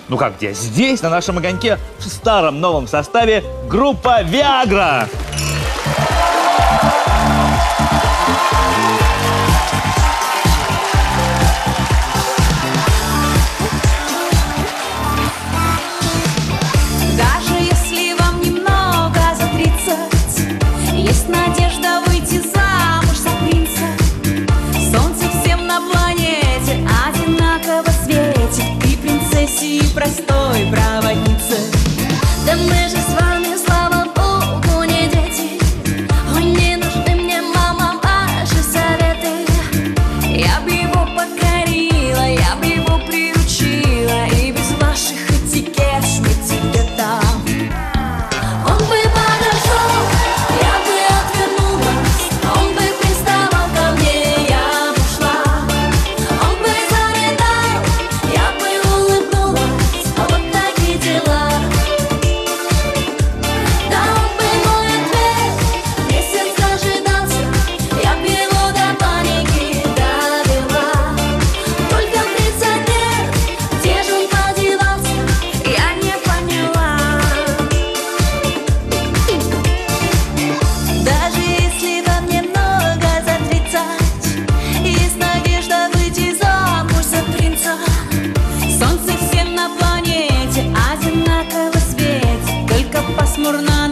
Ну как где? Здесь, на нашем огоньке, в старом новом составе группа Viagra. Даже если вам немного за 30, есть надежда выйти замуж за принца. Солнце всем на планете одинаково светит, и принцессе, и простой проводнице. Да мы же с вами, слава богу, не дети. Ой, не нужны мне, мама, ваши советы. Я бы его покорила, я бы его приручила, и без ваших этикет шмыть где-то. Он бы подошел, я бы отвернулась, он бы приставал ко мне, я бы шла. Он бы зарыдал, я бы улыбнулась, вот такие дела. Да он бы мой ответ месяц дожидался, я б его до паники довела. Только в 30 лет, где же он подевался, я не поняла. Даже если вам немного за 30, есть надежда выйти замуж за принца. Солнце всем на планете одинаково светит, только пасмурно